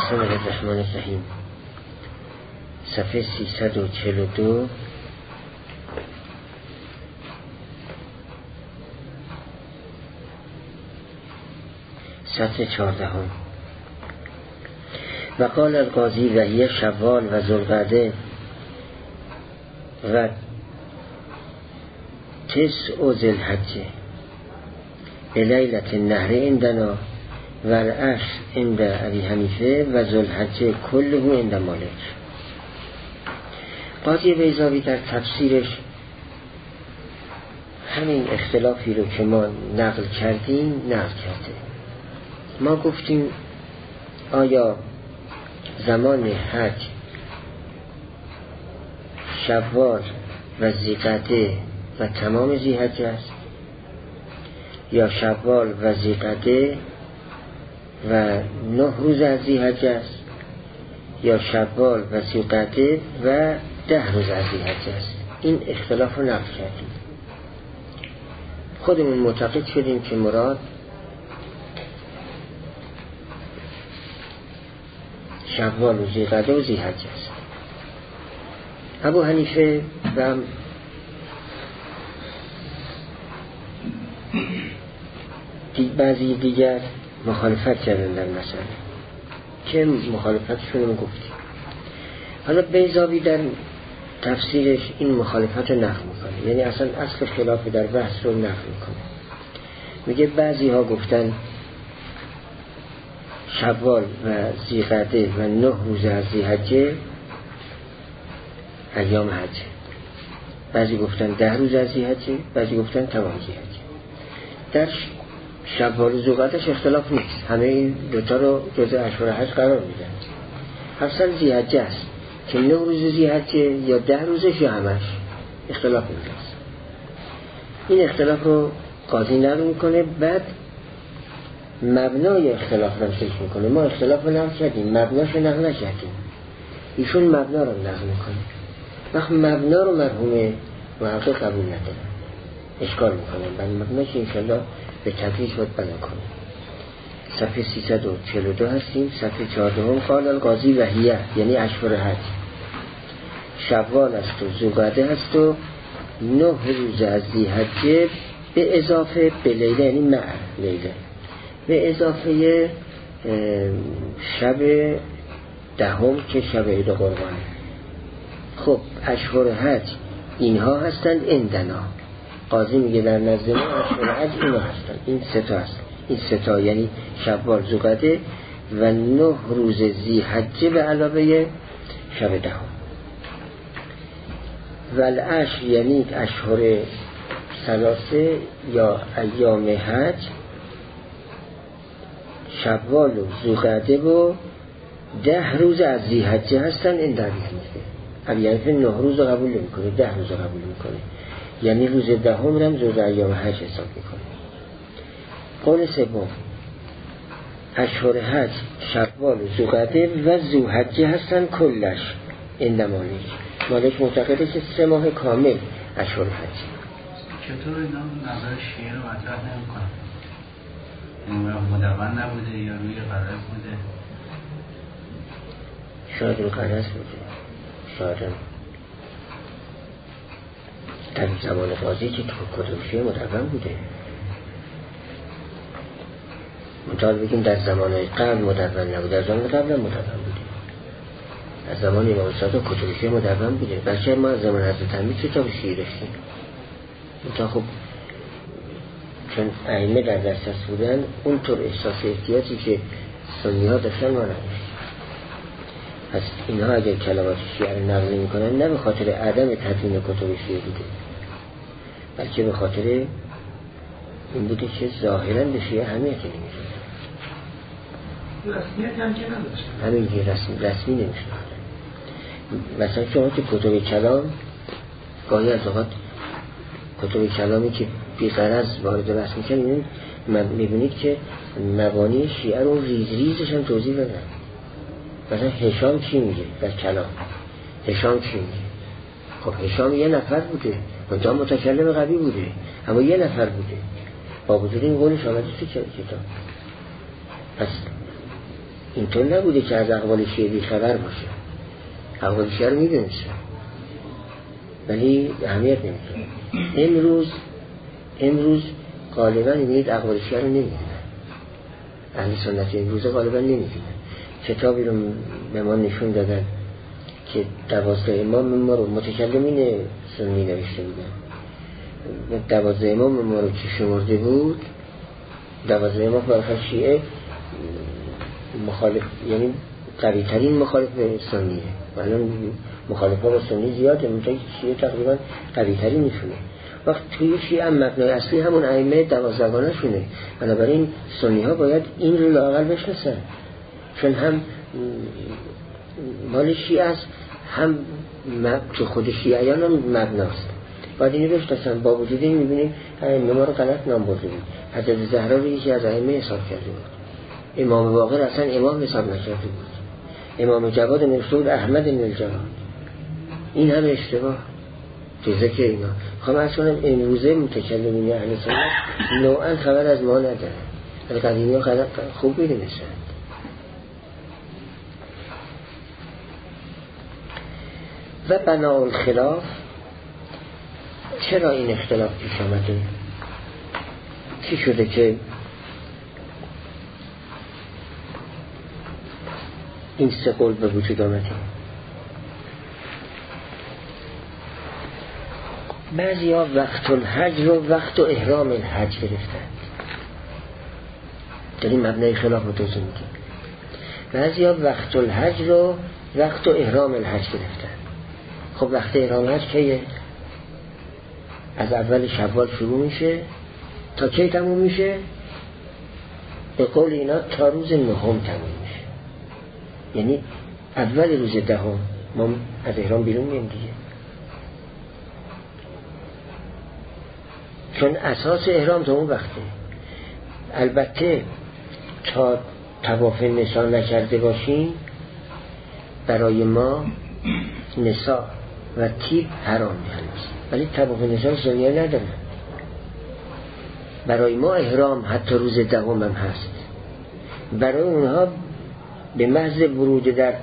بسم الله الرحمن الرحیم. صفحه 342 سطر 14. و قال القاضی و هی شوال و ذوالقعده و تسع ذوالحجه بلیلة النحر عندنا و العشر عند ابی حنیفه و ذوالحجه کله عند مالک. قاضی بیضاوی در تفسیرش همین اختلافی رو که ما نقل کردیم نقل کرده. ما گفتیم آیا زمان حج شوال و ذی‌قعده و تمام ذی‌حجه است یا شوال و ذی‌قعده و 9 روز از ذی‌حجه است یا شوال و ذی‌قعده و 10 روز از ذی‌حجه است. این اختلاف رو نقل کردیم. خودمون معتقد شدیم که مراد شوال و ذی‌قعده و ذی‌حجه است. ابو حنیفه و بعضی دیگر مخالفت کردن در مسئله که مخالفتشون رو گفتیم. حالا بیضاوی در تفسیرش این مخالفت رو نقل میکنه، یعنی اصلا اصل خلاف در بحث رو نقل میکنه. میگه بعضی ها گفتن شوال و ذی‌قعده و 9 روز از ذی‌حجه ایام حج، بعضی گفتن 10 روز از ذی‌حجه، بعضی گفتن تمام ذی‌حجه. در شوال و ذوالقعده‌اش اختلاف نیست، همه این دوتا رو جزء اشهر حج قرار میدن. اصلا ذی‌حجه است که 9 روز ذی‌حجه یا 10 روزش یا همش، اختلاف نیست. این اختلاف رو قاضی نقل میکنه، بعد مبنای اختلاف رو ذکر میکنه. ما اختلاف رو نقل کردیم، مبناش رو نقل نکردیم، ایشون مبنا رو نقل میکنه. وقت مبنا رو مرحوم محقق قبول ندارن، اشکال میکنن، بعد مبناش انشالله به تدریج باید بیان کنیم. صفحه 342 هستیم. صفحه 14 قال القاضی و هیه، یعنی اشهر حج شوال است و ذوالقعده است و 9 روز از ذی‌حجه به اضافه به لیله، یعنی مع لیله، به اضافه شب 10 که شب عید قربانه. خب اشهر حج اینها هستند عندنا. قاضی میگه در نزد ما اشهر حج اینها هستند، این 3 تا هست. این 3 تا یعنی شوال، ذوالقعده و 9 روز ذی‌حجه به علاوه شب 10. و العشر یعنی اشهر ثلاثه یا ایام حج شوال و ذوالقعده و 10 روز از ذی‌حجه هستن. این در ابی حنیفه 9 روز قبول نمیکنه، 10 روز قبول میکنه، یعنی روز 10 هم جز ایام حج حساب میکنه. قول سوم اشهر حج شوال و ذوالقعده و ذوالحجه هستن کلش عند مالک. مالک معتقده که 3 ماه کامل اشهر حج. چطور اینا نظر شیعه رو مطرح نمی‌کنه؟ این مدون نبوده یا روی قرض بوده؟ شاید روی قرض بوده، شاید در زمان قاضی که کتب شیعه مدون بوده. منطقه بگیم در زمانهای قبل مدون نبوده، در زمان قبل هم مدون بوده. از زمان امام صادق کتب شیعه مدون بوده. بلکه ما از زمان حضرت امیر کتاب شیعه داشتیم. منطقه خب چون ائمه در دسترس بودن، اونطور احساس احتیاطی که سنی ها داشتن ما نداشت. پس اینها اگر کلمات شیعه رو نقل میکنن نه به خاطر عدم تدوین کتب شیعه بوده، بلکه به خاطر این بوده که ظاهرا به شیعه اهمیتی نمیشون، رسمیت هم که نداشتن، همین که رسمی نمیشون. مثلا شما که کتب کلام گاهی از اوقات کتب کلامی که بی‌غرض وارد بحث میکنن میبینید که مبانی شیعه رو ریز ریزش هم توضیح بدن. مثلا هشام چی میگه در کلام؟ هشام چی میگه؟ خب هشام یه نفر بوده، منتها متکلم قوی بوده، اما یه نفر بوده، با وجود این قولش آمده تو کتاب. پس اینطور نبوده که از اقوال شیعه بیخبر باشه، اقوال شیعه رو میدونسته ولی اهمیت نمیده. امروز غالبا میبینید اقوال شیعه رو نمیدونن، اهل سنت امروز غالبا نمیدونن. کتابی رو به ما نشون دادن که 12 امام ما رو متکلمین سنی نوشته بودن، 12 امام ما رو که شمرده بود، 12 امام برای شیعه مخالف، یعنی قوی ترین مخالف سنیه. الان مخالف ها با سنی زیاده، منتها شیعه تقریبا قوی ترین میشونه. وقت توی شیعه هم مبنای اصلی همون ائمه 12گانه شونه، بنابراین سنی ها باید این رو لااقل بشناسن، چون هم مال شیعه است، هم تو خود شیعیان هم مبناست، باید اینو بشناسن. با وجود این میبینیم ائمه ما رو غلط نام برده بود. حضرت زهرا رو یکی از ائمه حساب کرده بود، امام باقر اصلا امام حساب نکرده بود، امام جواد نوشته بود احمد بن الجواد. این هم اشتباه تو ذکر اینا. خواهم از کنم امروزه متکلمین اهل سنت نوعا خبر از ما نداره، از قدیمی ها خوب میدونستن. و بنا الخلاف، چرا این اختلاف پیش آمده؟ چی شده که این سه قول به وجود آمده؟ بعضی ها وقت الحج رو وقت و احرام الحج گرفتن، داریم مبنای خلاف رو توضیح میدیم. بعضی ها وقت الحج رو وقت و احرام الحج گرفتن. خب وقت احرام الحج کیه؟ از اول شوال شروع میشه تا کی تموم میشه؟ به قول اینا تا روز 9 تموم میشه، یعنی اول روز 10 ما از احرام بیرون مییم دیگه، چون اساس احرام تا اون وقته. البته تا طواف نسا نکرده باشیم برای ما نسا و تیب حرام هست، ولی طواف نسا سنیه ندارن. برای ما احرام حتی روز 10 هم هست، برای اونها به محض ورود در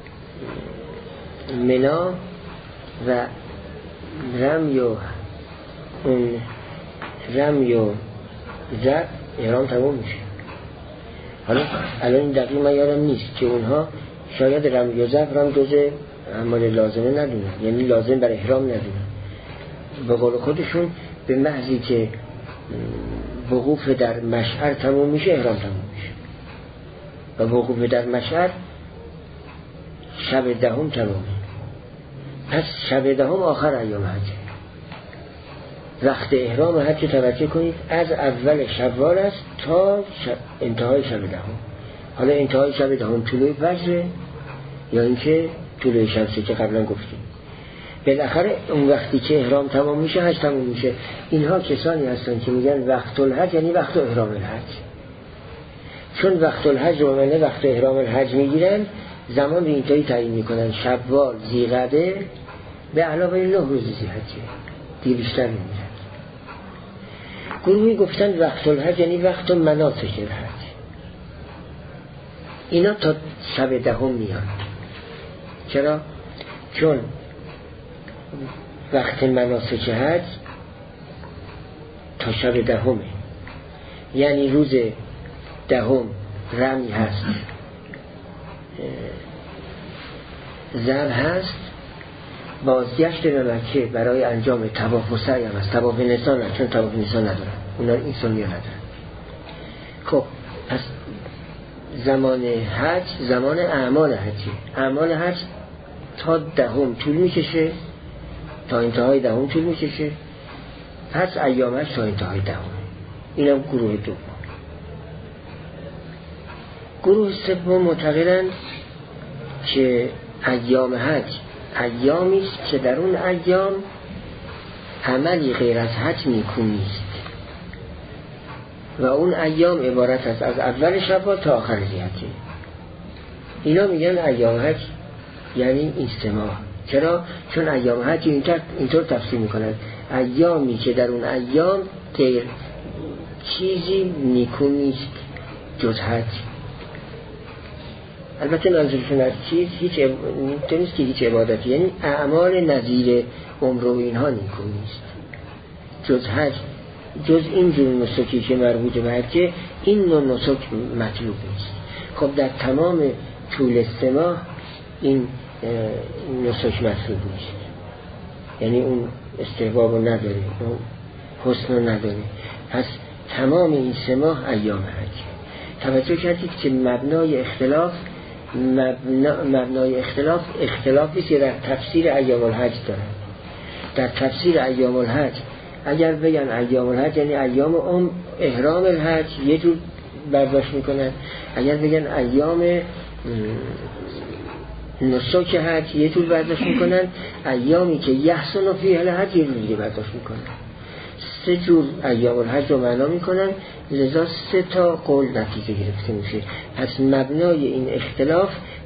منا و رمی و زب احرام تمام میشه. حالا الان این دقیق من یادم نیست که اونها شاید رمی و زب هم جزء اعمال لازمه ندونن، یعنی لازم بر احرام ندونن. به قول خودشون به محضی که وقوف در مشعر تمام میشه احرام تمام میشه، و وقوف در مشعر شب 10 تمامه. پس شب 10 آخر ایام حجه. وقت احرام حج توجه کنید از اول شوال است تا انتهای شب 10. حالا انتهای شب 10 طلوع فجر یا اینکه طلوع شمسه که قبلا گفتیم. بالاخره اون وقتی که احرام تمام میشه حج تمام میشه. اینها کسانی هستن که میگن وقت الحج یعنی وقت احرام الحج، چون وقت الحج رو معنی وقت احرام الحج میگیرن، زمان به اینطوری تعیین میکنن شوال ذی‌قعده به علاوه 9 روز ذی‌حجه دیگه بیشتر نمیرن. گروهی گفتن وقت الحج یعنی وقت مناسک الحج، اینا تا شب 10 میان. چرا؟ چون وقت مناسک حج تا شب 10، یعنی روز 10 رمی هست، ذبح هست، بازگشت به مکه برای انجام طواف و سعی هم هست. طواف نسا نه، چون طواف نسا ندارن اونا، این سنیه ندارن. خب پس زمان حج زمان اعمال حجی، اعمال حج تا 10 طول میکشه، تا انتهای 10 طول میکشه، پس ایامش تا انتهای 10. اینم گروه دوم. گروه سوم معتقدند که ایام حج ایامی است که در اون ایام عملی غیر از حج نیکو نیست، و اون ایام عبارت است از اول شوال تا آخر ذی‌حجه. اینا میگن ایام حج یعنی این 3 ماه. چرا؟ چون ایام حج اینطور تفسیر میکنن ایامی که در اون ایام غیر چیزی نیکو نیست جز حج. البته منظورشون از چیز نیست که هیچ عبادتی، یعنی اعمال نظیر عمر و اینها نیکو نیست. جز حج، جز این جور نسکی که مربوط به حجه، این نوع نسک مطلوب نیست. خب در تمام طول 3 ماه این نسک مطلوب نیست، یعنی اون استحباب رو نداره، اون حسن رو نداره. پس تمام این 3 ماه ایام حج. توجه کردید که مبنای اختلاف اختلافی که در تفسیر ایام الحج داره. در تفسیر ایام الحج اگر بگن ایام الحج یعنی ایام احرام الحج یه جور برداشت میکنن، اگر بگن ایام نسک حج یه جور برداشت میکنن، ایامی که یحسن فیه الحج یه جور دیگه برداشت میکنن. 3 جور ایام الحج رو معنا میکنن، لذا 3 تا قول نتیجه گرفته میشه. پس مبنای این اختلاف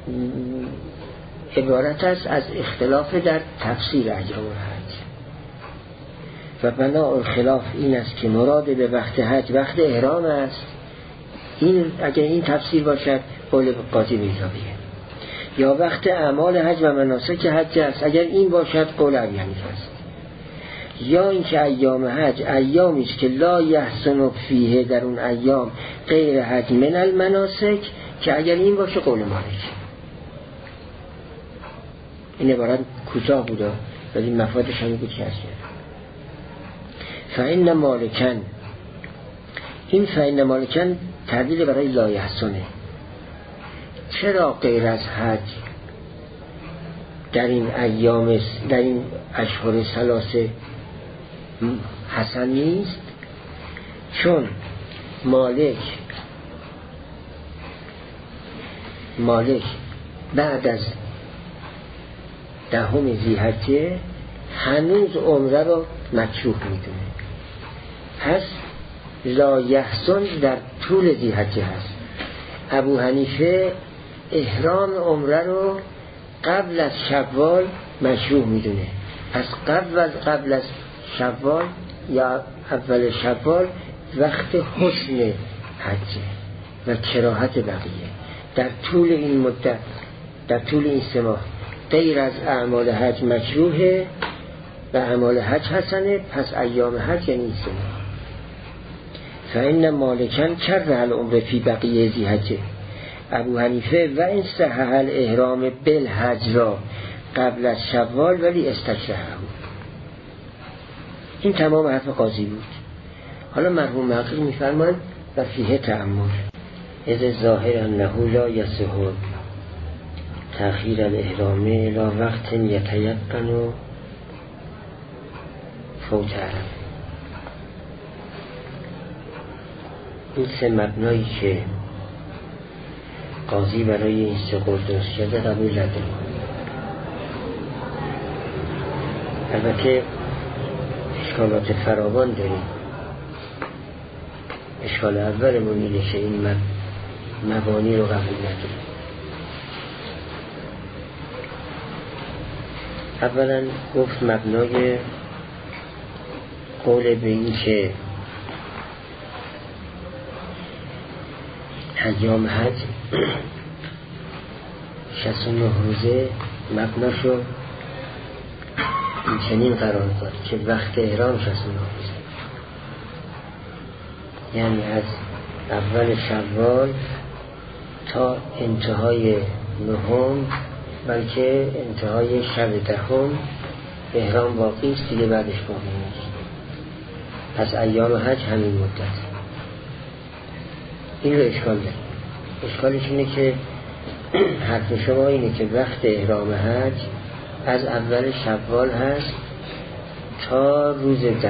عبارت است از اختلاف در تفسیر ایام الحج و بنای خلاف این است که مراد به وقت حج وقت احرام است. این اگر این تفسیر باشد قول قاضی بیزاویه، یا وقت اعمال حج و مناسک حج است اگر این باشد قول ابی حنیفه است، یا اینکه ایام حج ایامی است که لا یحسن فیه در اون ایام غیر حج من المناسک که اگر این باشه قول مالک. این عبارت کوتاه بوده ولی مفادش هم بود که هست. فإن مالکن، این فإن مالکن تعبیر برای لا یحسنه. چرا غیر از حج در این ایام، در این اشهر ثلاثه حسن نیست؟ چون مالک بعد از 10 ذی‌حجه هنوز عمره رو مکروه میدونه. پس لا یحسن در طول ذی‌حجه هست. ابو حنیفه احرام عمره رو قبل از شوال مشروع میدونه. پس قبل از شوال یا اول شوال وقت حسن حجه و کراهت بقیه. در طول این مدت، در طول این 3 ماه غیر از اعمال حج مشروعه و اعمال حج حسنه. پس ایام حج یعنی 3 ماه. فإن مالکن کره العمره فی بقیه ذی‌حجه. ابو حنیفه و این صحح الاحرام بالحج را قبل از شوال ولی استکرهه. این تمام حرف قاضی بود. حالا مرحوم محقق میفرماند و فیه تأمل اذ ظاهر انه لا یصح تأخیر الاحرام الى وقت یتیقن فوت عرب. این 3 مبنایی که قاضی برای این 3 قول درست کرده قبول نداره. البته اشکالات فراوان داریم. اشکال اولمون اینه که این مبانی رو قبول نداره. اولا گفت مبنای قول به این که ایام حج 69 روزه مبناشو این چنین قرار داد که وقت احرام 69 روزه، یعنی از اول شوال تا انتهای 9 بلکه انتهای شب 10 احرام باقی است دیگه، بعدش باقی نیست. پس ایام حج همین مدت. این رو اشکال داریم. اشکالش اینه که حرف شما اینه که وقت احرام حج از اول شوال هست تا روز 10.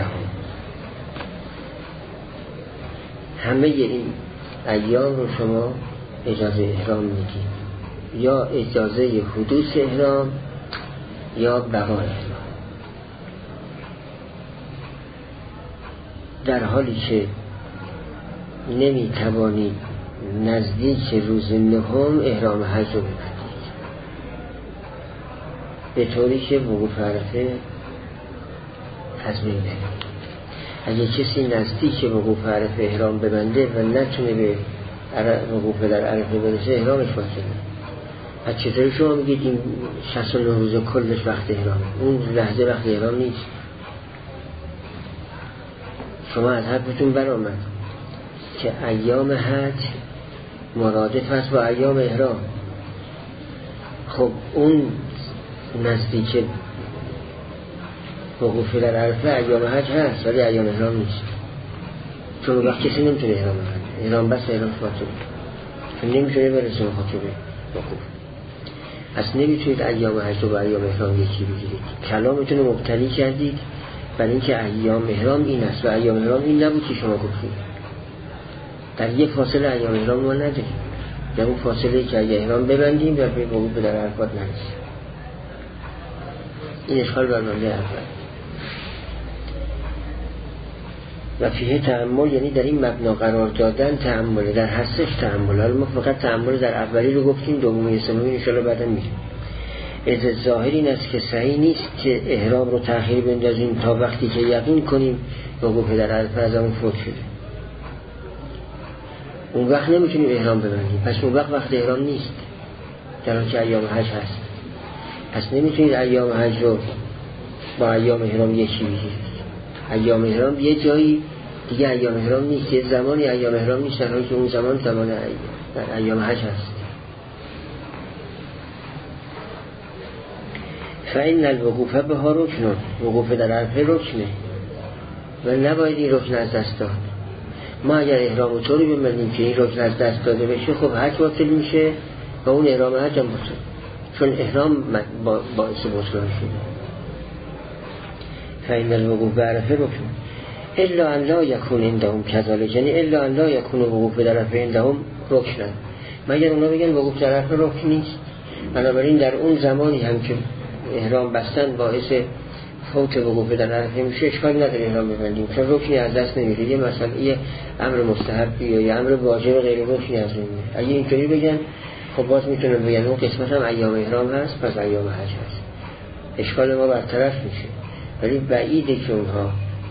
همه این ایام رو شما اجازه احرام میدید، یا اجازه حدوث احرام یا بقا احرام، در حالی که نمی توانید نزدیک روز 9 احرام حج رو ببندید، به طوری که وقوف عرفه از بین برید. اگه کسی نزدیک وقوف عرفه احرام ببنده و نتونه به وقوف در عرفه برسه احرامش باطله. از چطوری شما میگید این 69 روز کلش وقت احرام، اون لحظه وقت احرام نیست. شما از حرفتون برآمد که ایام حج مرادف هست با ایام احرام. خب اون نزدیک وقوف در عرفه ایام حج هست ولی ایام احرام نیست، چون وقت کسی نمیتونه احرام بکنه، احرام بس احرام خاطبه، چون نمیتونه برسه خاطبه وقوف. اصلا نمیتونید ایام حج رو با ایام احرام یکی بگیرید. کلامتون رو مبتنی کردید برای اینکه ایام احرام این است و ایام احرام این نبود که شما گفتید. در یک فاصله ایام احرام ما نداریم، در اون فاصله که اگه احرام ببندیم و به وقوف در عرفات نرسیم. این اشکال بر منبع اول. و فیه تأمل یعنی در این مبنا قرار دادن تأمل، در هستش تأمل. حالا ما فقط تأمل در اولی رو گفتیم، دومی سومی انشاءالله بعدا میگیم. از ظاهر این است که صحیح نیست که احرام رو تأخیر بندازیم تا وقتی که یقین کنیم وقوف در عرفه از اون فوت شده. اون وقت نمیتونیم احرام ببندیم، پس اون وقت احرام نیست، در حالی که ایام حج هست. پس نمیتونید ایام حج رو با ایام احرام یکی بگیرید. ایام احرام یه جایی دیگه ایام احرام نیست، یه زمانی ایام احرام نیست، در حالی که اون زمان زمان ایام حج هست. فإن الوقوف بها رکن، وقوف در عرفه رکنه و نباید این رکن از دست داد. ما اگر احرام رو طوری بمندیم که این رکن از دست داده بشه، خب حج باطل میشه و اون احرام حج هم باطل، چون احرام باعث بطلان شده. فإن الوقوف بعرفه رکن الا ان لا یکون عندهم کذالک، یعنی الا ان لا یکون وقوف در عرفه عندهم رکنن، مگر اونا بگن وقوف در عرفه رکن نیست. بنابراین در اون زمانی هم که احرام بستن باعث فوت وقوف در عرفه میشه، اشکال نداره احرام ببندیم، چون رکنی از دست نمیره. یه مثلا یه امر مستحب یا یه امر واجب غیر رکنی از نمیره. اگه اینطوری بگن خب باز میتونن بگن اون قسمت هم ایام احرام هست پس ایام حج هست، اشکال ما برطرف میشه. ولی بعیده که اونها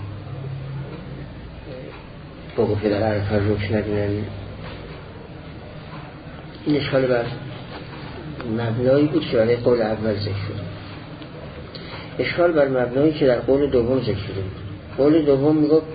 وقوف در عرفه رکن ندونن. این اشکال بر مبنایی بود که برای قول اول ذکر شد. اشکال بر مبنایی که در قول دوم ذکر شده بود. قول دوم میگفت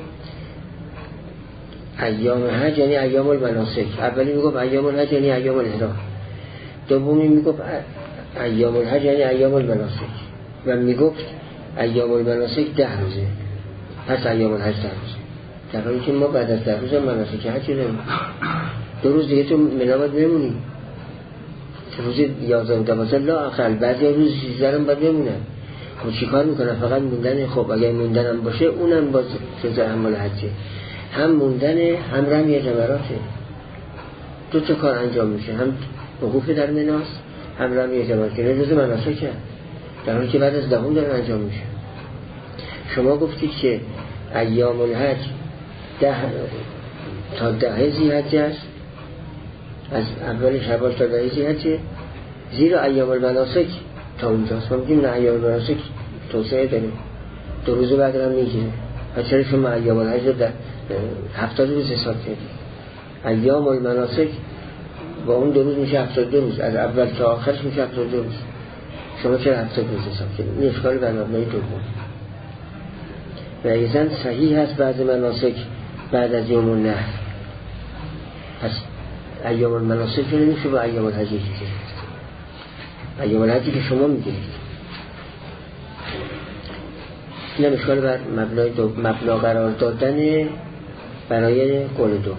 ایام حج یعنی ایام المناسک. اولی میگفت ایام الحج یعنی ایام الاحرام. دومی میگفت ایام الحج یعنی ایام المناسک و میگفت ایام المناسک 10 روزه، پس ایام الحج 10 روزه. در حالی که ما بعد از 10 روز مناسک حج داریم، 2 روز دیگه تو منا باید بمونیم، روز 11 و 12 لا اقل، بعضی روز 13 هم باید بمونن. خب چی کار میکنن؟ فقط موندن. خب اگر موندن هم باشه اونم باز جزء اعمال حجه، هم موندن هم رمی جمراته، 2 تا کار انجام میشه، هم وقوف در مناست هم رمی جمرات، که روز مناسکه، در حالی که بعد از 10 داره انجام میشه. شما گفتید که ایام الحج 10 تا 10 ذی‌حجه است، از اول شوال تا 10 ذی‌حجه، زیرا ایام المناسک تا اونجاست. ما میگیم نه، ایام المناسک توسعه داره، 2 روز بعد هم میگیره. پس چرا شما ایام الحج رو در 70 روز حساب کردید؟ ایام المناسک با اون 2 روز میشه 72 روز، از اول تا آخرش میشه 72 روز. شما چرا 70 روز حساب کردید؟ این اشکال بر مبنای دوم. و ایضاً صحیح هست بعض مناسک بعد از یوم النحر، پس ایام المناسک رو نمیشه با ایام الحج گرفت. ایام الحجی که شما میگیرید. این اشکال بر مبنا قرار دادن برای قول دوم.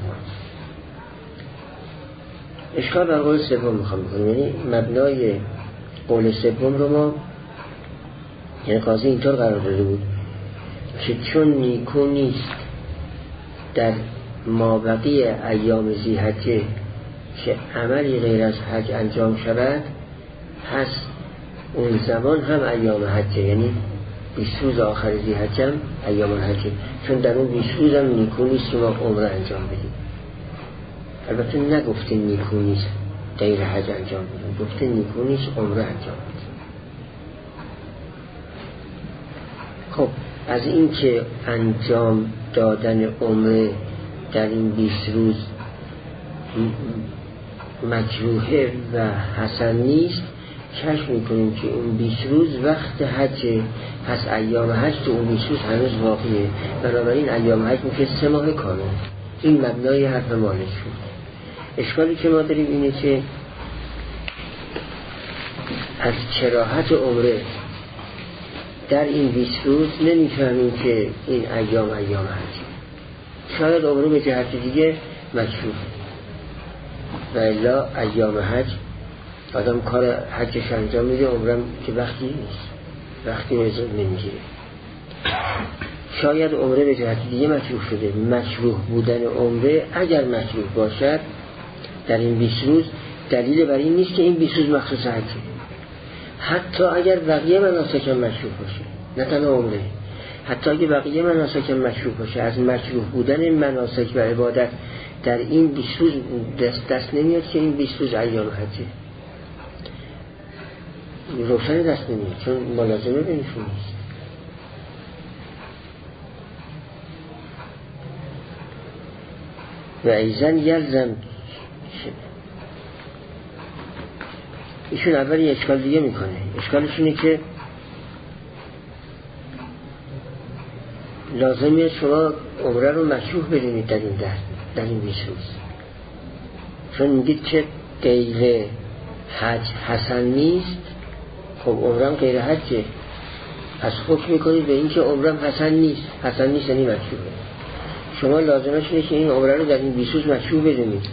اشکال بر قول سوم میخوام بکنیم، یعنی مبنای قول سوم رو ما، یعنی قاضی اینطور قرار داده بود که چون نیکو نیست در مابقی ایام ذی‌حجه که عملی غیر از حج انجام شود، پس اون زمان هم ایام حجه، یعنی 20 روز آخر ذی‌حجه هم ایام الحجه، چون در اون 20 روز هم نیکو نیست که ما عمره انجام بدیم. البته نگفته نیکو نیست غیر حج انجام بدیم، گفته نیکو نیست عمره انجام بدیم. خب از این که انجام دادن عمره در این 20 روز مکروه و حسن نیست، کشف میکنیم که اون 20 روز وقت حج، پس ایام حج تو اون 20 روز هنوز باقیه، بنابراین ایام حج میشه 3 ماه کامل. این مبنای حرف مالک شد. اشکالی که ما داریم اینه که از کراهت عمره در این 20 روز نمیفهمیم که این ایام حج. شاید عمره به جهت دیگه مکروه، و الا ایام حج آدم کار حجش انجام میده، عمرم که وقتی نیست، وقتی نمیگیره. شاید عمره به جهت دیگه مکروه شده. مکروه بودن عمره اگر مکروه باشد در این 20 روز دلیل بر این نیست که این 20 روز مخصوص حجه. حتی اگر بقیه مناسک هم مکروه باشه، نه تنها عمره، حتی اگر بقیه مناسک هم مکروه باشه، از مکروه بودن مناسک و عبادت در این 20 روز دست نمیاد که این 20 روز ایام حجه. روشن دست نمیاد، چون ملازمه بینشون نیست. و ایزن یلزم، ایشون اول یه اشکال دیگه میکنه. اشکالش اینه که لازمیه شما عمره رو مشروح بدونید در این 20 روز، چون میگید که غیر حج حسن نیست. خب عمرم غیر حجه، پس حکم میکنید به این که عمرم حسن نیست. حسن نیست یعنی مشروحه. شما لازمش اینه که این عمره رو در این 20 روز مشروح بدونید.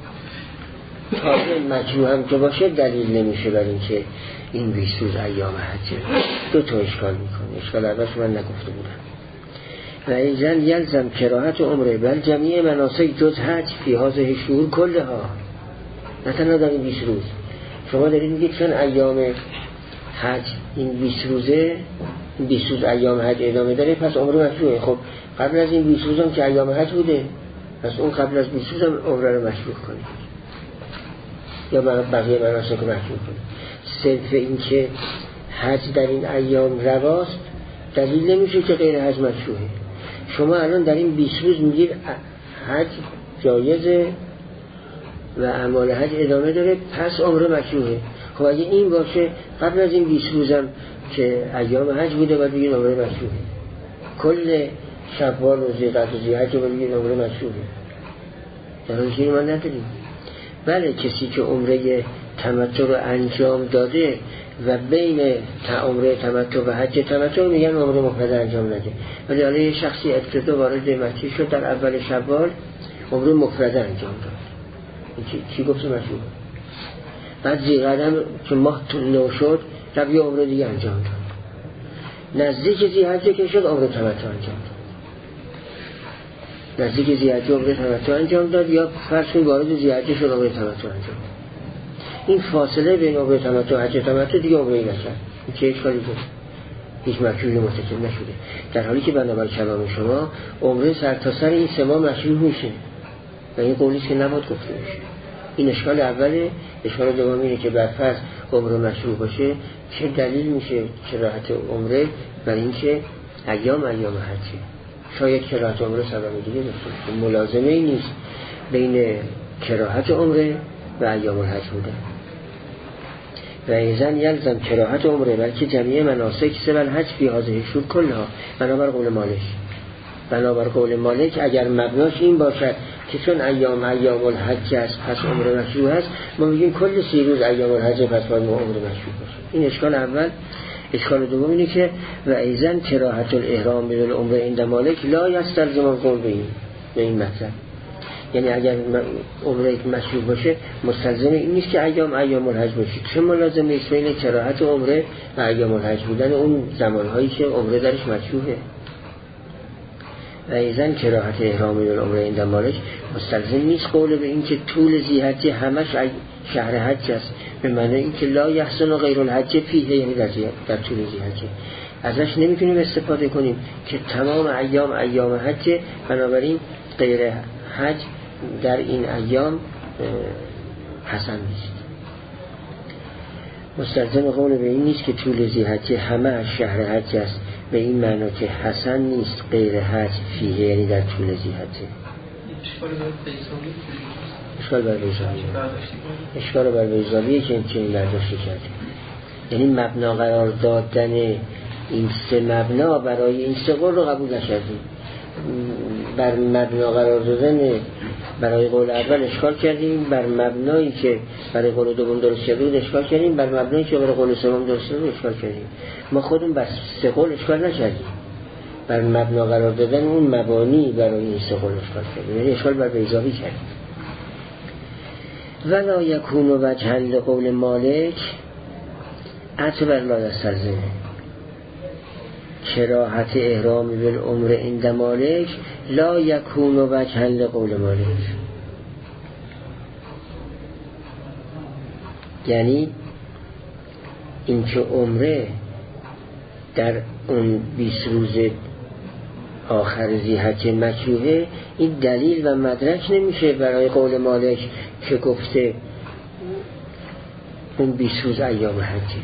تازه مشروح هم که باشه دلیل نمیشه بر این که این 20 روز ایام حجه. دو تا اشکال میکنه. اشکال اولش من نگفته بودم. و ایزن یلزم کراهت عمره بل جمعی مناسک جز حج فی هذه شهور کلها، نه تنها در این 20 روز. شما دارید میگید چون ایام حج این 20 روزه، 20 روز ایام حج ادامه داره، پس عمره مشروعه. خب قبل از این 20 روز هم که ایام حج بوده، پس اون قبل از 20 روز هم عمره رو مشروع کنید یا بقیه مناسک رو مشروع کنید. صرف این که حج در این ایام رواست دلیل نمیشه که غیر حج مشروعه. شما الان در این 20 روز میگید حج جایزه و اعمال حج ادامه داره، پس عمره مشروعه. خب اگه این باشه قبل از این 20 روزم که ایام حج بوده باید بگید عمره مشروعه. کل شوال و ذی‌قعده و ذی‌حج باید بگید عمره مشروعه. در اون چیزی ما نداریم. بله کسی که عمره تمتع رو انجام داده و بین عمره تمتع و حج تمتع میگن عمره مفرده انجام نده، ولی حالا یه شخصی ابتدا وارد مکه شد در اول شوال عمره مفرده انجام داد، چی گفت مشروع؟ بعد ذی‌قعده که ماه نو شد رفت یه عمره دیگه انجام داد. نزدیک ذی‌حج که شد عمره تمتع انجام داد. نزدیک ذی‌حج عمره تمتع انجام داد، یا فرض کنید وارد ذی‌حج شد عمره تمتع انجام داد. این فاصله بین عمره تمتع و حج تمتع دیگه عمره نشد. این چه اشکالی بود؟ هیچ مشروعی مرتکب نشده، در حالی که بنابر کلام شما عمره سر تا سر این 3 ماه مشروع میشه و این قولی که نباید گفته میشه. این اشکال اوله. اشکال دوم اینه که برفرض عمره مشروع باشه چه دلیل میشه کراهت عمره برای اینکه ایام حجه؟ شاید کراهت عمره سبب دیگه داشته، ملازمه ای نیست بین کراهت عمره و ایام الحج بوده. و ایزن یلزم کراهت عمره بلکه جمعی مناسک سبل حج فی هذه شهور کلها، بنابر قول مالک اگر مبناش این باشد که چون ایام الحج است پس عمره مشروع است، ما میگیم کل 30 روز ایام الحج پس باید عمره مشروع باشه. این اشکال اول. اشکال دوم اینه که و ایزن کراهت الاحرام بدون عمره عند مالک لا یستلزم القول به این مطلب. یعنی اگر عمره مشروع باشه مستلزم این نیست که ایام الحج باشه، چه ملازمه است بین کراهت عمره و ایام الحج بودن اون زمانهایی که عمره درش مشروعه. و ایزن کراهت احرام بدون عمره عند مالک مستلزم نیست قول به این که طول ذی‌حج همش شهر حج است، به معنی این که لا یحسن غیر الحج فیه، یعنی در طول ذی‌حج ازش نمیتونیم استفاده کنیم که تمام ایام حج، بنابراین غیر حج در این ایام حسن نیست. مستلزم قول به این نیست که طول ذی‌حج همه شهر حج است، به این معنی که حسن نیست غیر حج فیه، یعنی در طول ذی‌حج. اشکال بر بیزاویه. اشکال بر بیزاویه که این برداشتی کرده. یعنی مبنا قرار دادن این سه مبنا برای این سه قول رو قبول نکردیم. بر مبنا قرار دادن برای قول اول اشکال کردیم، بر مبنایی که برای قول دوم درست شده اشکال کردیم، بر مبنایی که برای قول سوم درست شده اشکال کردیم. ما خودمون بر سه قول اشکال نکردیم، بر مبنا قرار دادن اون مبانی برای این سه قول اشکال کردیم، یعنی اشکال بر بیضاوی کردیم. ولا یکون وجها لقول مالک اعتبر لا یستلزم کراهت احرام بالعمر عند مالک لا یکون وجها لقول مالک. یعنی این که عمره در اون 20 روز آخر ذی‌حجه مکروهه، این دلیل و مدرک نمیشه برای قول مالک که گفته اون 20 روز ایام حجه.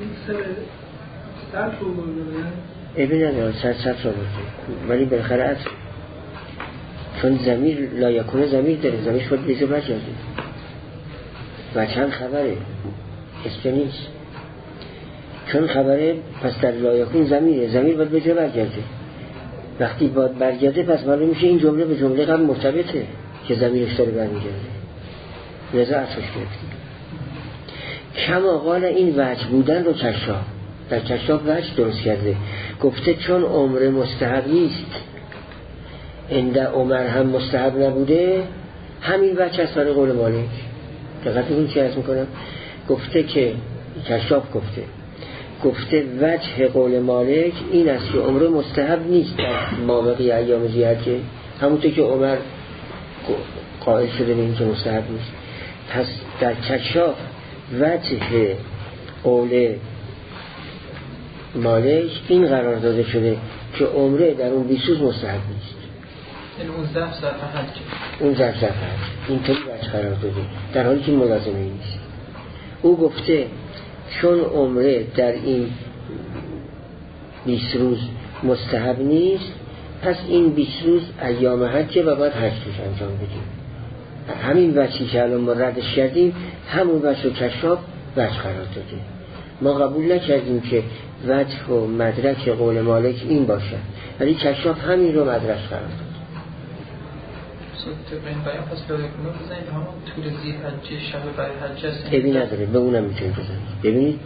ابن نداره سر ولی بالاخره از چون ضمیر لا یکونه ضمیر داره، ضمیر شد بیزه بجازه و چند خبره اسم نیست. چون خبره پس در لا یکون ضمیر باید به جا برگرده. وقتی باید برگرده پس معلوم میشه این جمله به جمله قبل مرتبطه که ضمیرش داره برمیگرده، لذا اصلش گرفتیم. کما قال این وجه بودن رو کشاف در کشاف وجه درست کرده، گفته چون عمر مستحب نیست عند عمر هم مستحب نبوده، همین وجه است برای قول مالک. دقیقا اون چی عرض میکنم؟ گفته که کشاف گفته وجه قول مالک این است که عمر مستحب نیست در مابقی ایام ذی‌حجه، همونطور که عمر قائل شده به این که مستحب نیست. پس در کشاف وجه قول مالک این قرار داده شده که عمره در اون 20 روز مستحب نیست. این اون ظرف حج، اون ظرف حج اینطوری وجه قرار داده در حالی که ملازمه نیست. او گفته چون عمره در این 20 روز مستحب نیست، پس این 20 روز ایام حجه و باید حج توش انجام بدیم. همین وجهی که الان ما ردش کردیم همون وجه رو کشاف وجه قرار داده. ما قبول نکردیم که وجه و مدرک قول مالک این باشه، ولی کشاف همین رو مدرک قرار داده. طبق این بیان پس لا یکونه بزنید همون طول ذی‌حجه شب برای حج است. ببین نداره به اونم میتونید بزنید. ببینید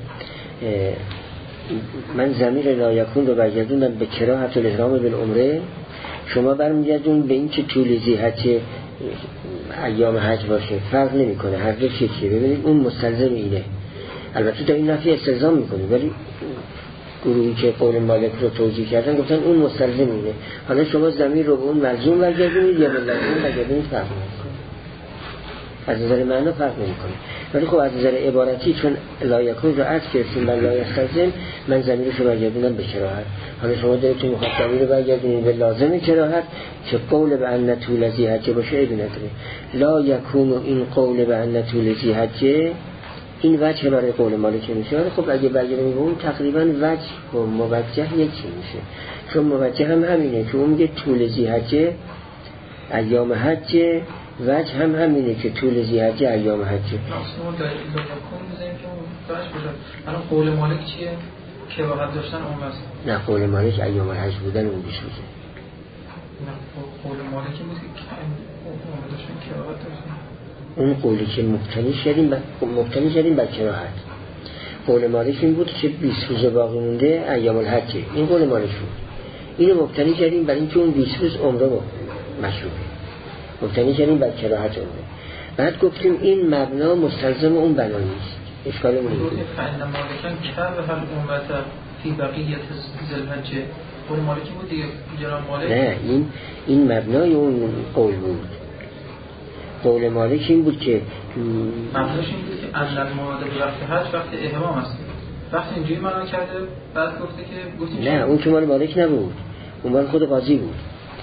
من ضمیر لا یکون رو برگردوندم به کراهت الاحرام بالعمره، شما برمیگردون به این که طول ذی‌حجه ایام حج باشه، فرق نمیکنه، هر دو چیزیه. ببینید اون مستلزم اینه، البته در این نفی استلزام میکنه، ولی گروهی که قول مالک رو توجیه کردن گفتن اون مستلزم اینه. حالا شما ضمیر رو به اون ملزوم برگردونید یا به لازم برگردونید، فرق نمیکنه، از نظر معنا فرق نمیکنه. ولی خب از نظر عبارتی چون لا یکون رو عطف کردیم بر لا یستلزم، من ضمیرش رو برگردونم به کراهت. حالا شما دارید میخواد ضمیر رو برگردونید به لازم کراهت که قول به ان طول ذی‌حجه باشه، ابی نداره. لا یکون این قول به ان طول ذی‌حجه این وجه برای قول مالک میشه. خب اگه برگردیم به اون تقریبا وجه و موجه یکی میشه، چون موجه هم همینه که اون میگه طول ذی‌حجه ایام حجه، وجه هم همینه که طول ذی‌حجه ایام حجه. اصلا در این کن میذاریم که اون وجه باشه. الان قول مالک چیه؟ که واقعا داشتن عمر است. نه قول مالک ایام حج بودن اون 20 روزه. نه قول مالک این بود که عمر داشتن که واقعا داشتن. اون قولی که مبتنی شدیم بر کراهت. قول مالک این بود که 20 روز باقی مونده ایام الحجه، این قول مالک بود. اینو مبتنی کردیم بر اینکه اون 20 روز عمره مشروعه، مبتنی کردیم بر کراهت عمره. بعد گفتیم این مبنا مستلزم اون بنا نیست. اشکال اون بود فعلا مالکن که به هر عمرت فی بقیت ذی‌حجه قول مالکی بود دیگه جناب مالک. نه این مبنای اون قول بود. قول مالک این بود که مبناش این بود که اندر مراد به وقت حج وقت احرام است. وقتی اینجوری معنا کرده بعد گفته که گفتیم نه اون که مال مالک نبود، اون مال خود قاضی بود.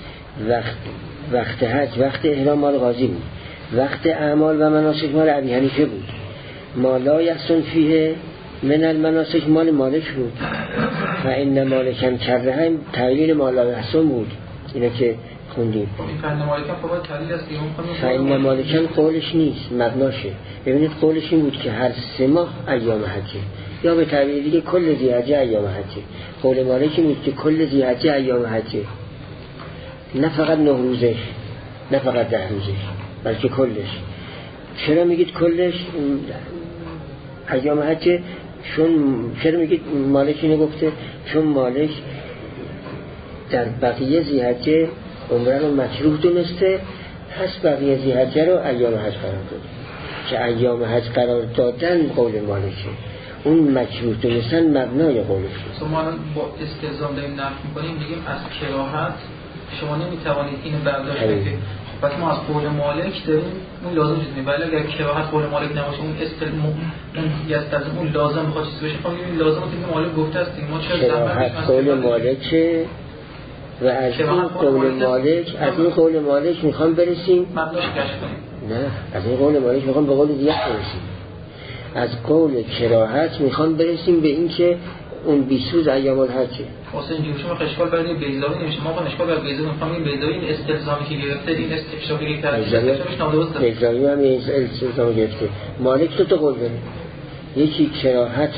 وقت حج وقت احرام مال قاضی بود، وقت اعمال و مناسک مال ابی حنیفه بود. ما لا یحسن فیه من المناسک مال مالک بود و این مالکن کرده هم تغییر ما لا یحسن بود. اینه که خوندیم. فإن مالکن فقط تعلیل است که فإن مالکن قولش نیست، مبناشه. ببینید قولش این بود که هر 3 ماه ایام حجه، یا به تعبیر دیگه کل ذی‌حجه ایام حجه. قول مالک این بود که کل ذی‌حجه ایام حجه، نه فقط 9 روزش، نه فقط 10 روزش، بلکه کلش. چرا میگید کلش ایام حجه؟ چرا میگید مالک اینو گفته؟ چون مالک در بقیه ذی‌حجه عمره رو مکروه دونسته، پس بقیه ذی‌حجه رو ایام حج قرار داده. که ایام حج قرار دادن قول مالکه، اون مکروه دونستن مبنای قولش است. ما با استلزام داریم نقل میکنیم، میگیم از کراهت شما نمیتوانید اینو برداشت کنید. پس ما از قول مالک داریم اون لازم چیز می‌بینیم، ولی اگر کراهت قول مالک نباشه اون استلزام اون لازم بخواد چیز بشه، خب این لازم است که مالک گفته است ما چرا کراهت قول مالکه و از این قول مالک میخوام برسیم مبناش کشف کنیم. نه، از این قول مالک میخوام به قول دیگه برسیم. از قول کراهت میخوام برسیم به این که اون 20 روز ایام الحجه. واسه اینجوری شما اشکال برای بیضاوی نمیشه. ما اشکال برای بیضاوی میخوام این بیضاوی این استلزامی که گرفته، این استکشافی که کرده بیضاوی هم این استلزامی گرفته. مالک تو قول داره، یکی کراهت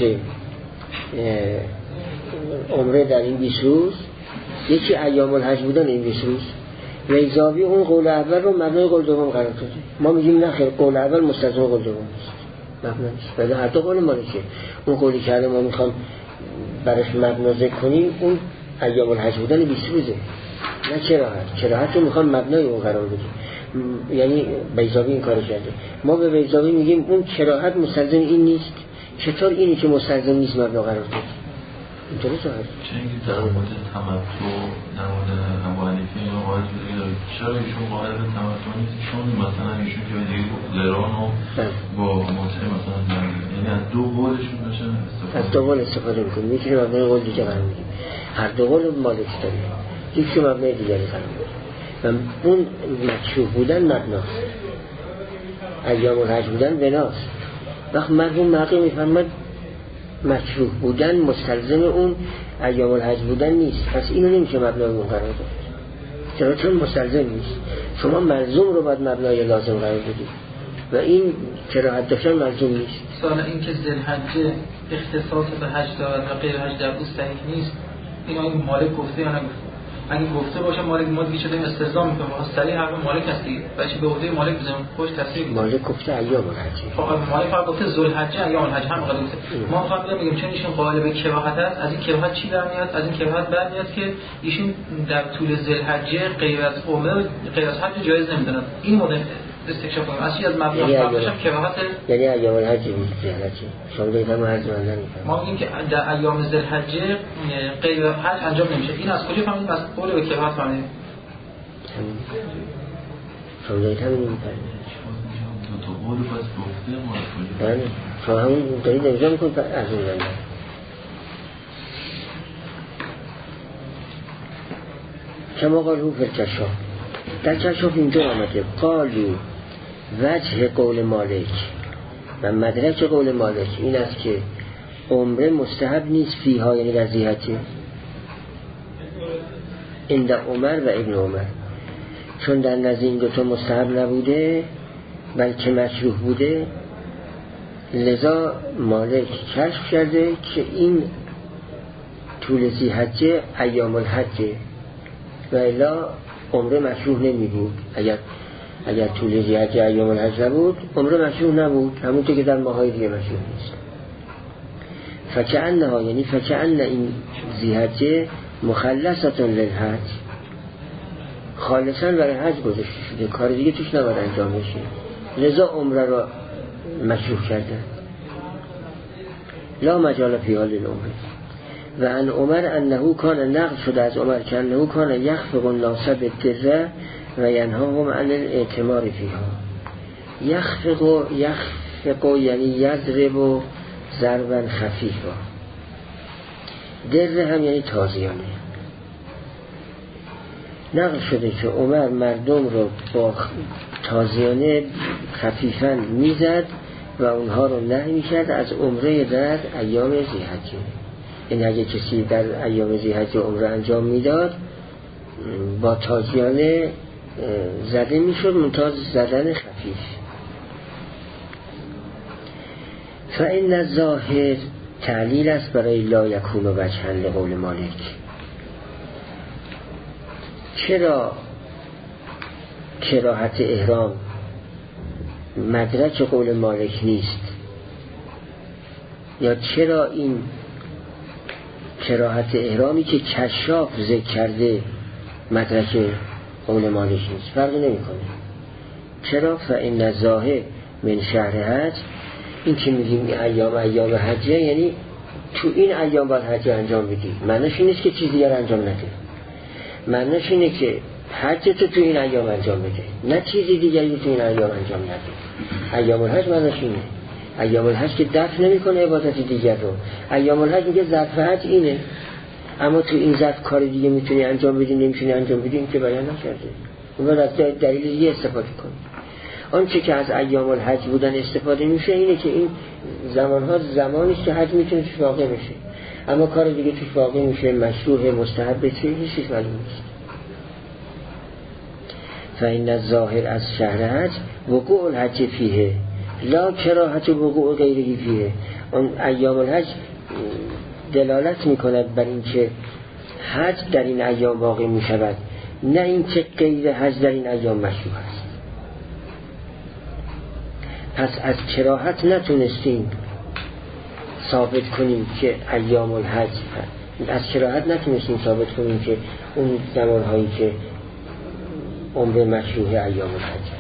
عمره در این 20 روز، یکی ایام الحج بودن این 20 روز. بیضاوی اون قول اول رو مبنای قول دوم قرار داده. ما میگیم نه خیر، قول اول مستلزم قول دوم است، مبنا نیست. ولی هر دو قول مالکه. اون قولی که ما میخوام برش مبنا ذکر کنیم اون ایام الحج بودن 20 روزه، نه کراهت رو میخوام مبنای اون قرار بدیم. یعنی بیضاوی این کارو کرده. ما به بیضاوی میگیم اون کراهت مستلزم این نیست. چطور اینی که مستلزم نیست مبنا قرار داد؟ اینطوری صحبت. چنگی در مورد تمتع در مورد ابو حنیفه اینا قائل بوده، چرا ایشون قائل به تمتع نیست؟ چون مثلا ایشون که دیگه قران و با متع مثلا یعنی از دو قولشون داشتن استفاده، از دو قول استفاده میکنیم. میتونیم مبنای قول دیگه قرار بدیم. هر دو قول مالک داریم، یکی مبنای دیگری قرار بدیم و اون مکروه بودن مبناست، ایام الحج بودن بناست. وقت مرحوم مقی میفرماد مکروه بودن مستلزم اون ایام الحج بودن نیست، پس اینو نمیشه مبنای اون قرار داد. چون مستلزم نیست. شما ملزوم رو باید مبنای لازم قرار بدید و این کراهت داشتن ملزوم نیست. سوال این که ذوالحجه اختصاص به حج دارد و غیر حج در او صحیح نیست، اینا این مالک گفته یا نگفته؟ اگه گفته باشه مالک ما دیگه چه استلزام میکنه، صریح حرف مالک هست دیگه، بچه به عهده مالک بزنیم خوش تصریح. مالک گفته ایام الحج، خب مالک فقط گفته ذوالحجه ایام الحج هم قضیه. ما فقط میگیم چون ایشون قائل به کراهت است، از این کراهت چی برمیاد؟ از این کراهت برمیاد که ایشون در طول ذوالحجه غیر از عمره غیر از حج جایز نمیدونن. این مورد استکشاف کنیم از چی از مبنا فرقشم کراهت، یعنی ایام الحج نیست ذوالحجه. شما دیگه هم عرض مندن میکنم ما میگیم که در ایام ذوالحجه غیر از حج انجام نمیشه. این از کجا فهمیدیم؟ از قول به کراهت فهمیدیم. شما دیگه هم نمیکنم تو قول پس گفته ما بله، شما همون دارید امضا میکنید از اون زنده. کما قالو فی الکشاف، در کشاف اینطور آمده قالو وجه قول مالک و مدرک قول مالک این است که عمره مستحب نیست فیها، یعنی در ذی‌حجه عند عمر و ابن عمر، چون در نزد این دوتا مستحب نبوده بلکه مکروه بوده، لذا مالک کشف کرده که این طول ذی‌حجه ایام الحجه و الا عمره مشروع نمی بود. اگر طول ذی‌حجه ایام الحج نبود عمره مشروع نبود، همونطور که در ماهای دیگه مشروع نیست. فکأنها، یعنی فکأن این ذی‌حجه مخلصة للحج، خالصا برای حج گذاشته شده، کار دیگه توش نباید انجام بشه، لذا عمره را مشروع کردن. لا مجال فی حال العمره. و ان عمر انه کان نقل شده از عمر که انه کان یخفق الناس بالدره و ینهاهم عن الاعتمار فیها. یخفق یعنی یضرب ضربا خفیفا، دره هم یعنی تازیانه. نقل شده که عمر مردم رو با تازیانه خفیفا میزد و اونها رو نهی میکرد از عمره در ایام ذی‌حجه. این اگه کسی در ایام ذی‌حجه عمره انجام میداد با تازیانه زده میشد، منتها زدن خفیف. فإن الظاهر تعلیل است برای لا یکون وجها لقول مالک. چرا کراهت احرام مدرک قول مالک نیست؟ یا چرا این کراهت احرامی که کشاف ذکر کرده مدرک قول مالک نیست؟ فرق نمیکنه. چرا؟ فإن الظاهر من شهر حج، این که میگیم ایام حجه یعنی تو این ایام باید حج انجام بدی، معنیش این نیست که چیز دیگر انجام نده. معنیش اینه که حج تو این ایام انجام بده، نه چیزی دیگری تو این ایام انجام نده. ایام الحج معنیش اینه. ایام الحج که دفع نمیکنه عبادت دیگر رو. ایام الحج میگه ظرف حج اینه، اما تو این ظرف کار دیگه میتونی انجام بدی نمیتونی انجام بدی، این که بیان نکرده. اون رو از دلیل دیگه استفاده کنی. آنچه که از ایام الحج بودن استفاده میشه اینه که این زمانها زمانی است که حج میتونه توش واقع بشه، اما کار دیگه توش واقع میشه، مشروع مستحب چه هیچ معلوم نیست. فإن الظاهر از شهر حج وقوع الحج فیه لا کراهت وقوع غیره فیه. اون ایام الحج دلالت میکند بر این که حج در این ایام واقع میشود، نه این که غیر حج در این ایام مشروع است. پس از کراهت نتونستیم ثابت کنیم که ایام الحج، از کراهت نتونستیم ثابت کنیم که اون زمانهایی که عمر مشروع ایام الحج.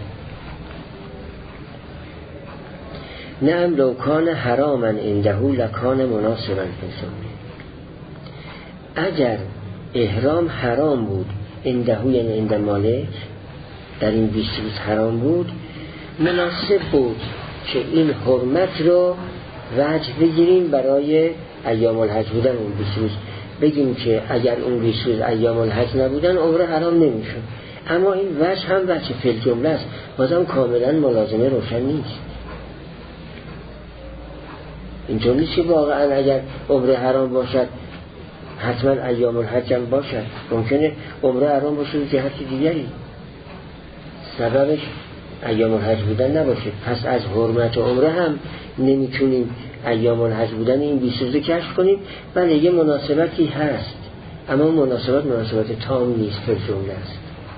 نعم لو کان حراما عنده لکان مناسبا فی. اگر احرام حرام بود عنده، یعنی عند مالک، در این 20 روز حرام بود، مناسب بود که این حرمت رو وجه بگیریم برای ایام الحج بودن اون 20 روز. بگیم که اگر اون 20 روز ایام الحج نبودن عمره حرام نمیشد، اما این وجه هم وجه فی الجمله است، بازم کاملا ملازمه روشن نیست. اینطور نیست که واقعا اگر عمره حرام باشد حتما ایام الحج هم باشد. ممکنه عمره حرام باشه و جهت دیگری سببش ایام الحج بودن نباشه. پس از حرمت عمره هم نمیتونیم ایام الحج بودن این 20 روز کشف کنیم. بله یه مناسبتی هست، اما مناسبت تام نیست، پر جمله است.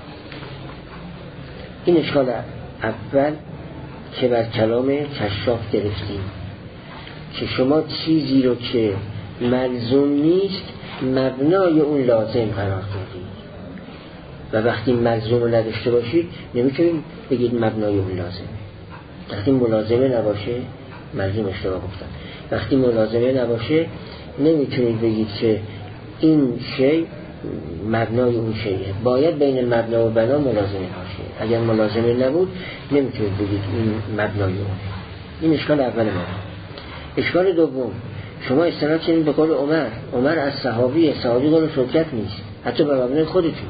این اشکال اول که بر کلام کشاف گرفتیم که شما چیزی رو که ملزوم نیست مبنای اون لازم قرار دادید، و وقتی ملزوم رو نداشته باشید نمیتونید بگید مبنای اون لازمه. وقتی ملازمه نباشه، ملزوم اشتباه گفتم، وقتی ملازمه نباشه نمیتونید بگید که این شی مبنای اون شیه. باید بین مبنا و بنا ملازمه باشه. اگر ملازمه نبود نمیتونید بگید این مبنای اونه. این اشکال اول ما. اشکال دوم، شما استناد کنید به قول عمر از صحابی قول شرکت نیست، حتی به مبنای خودتون.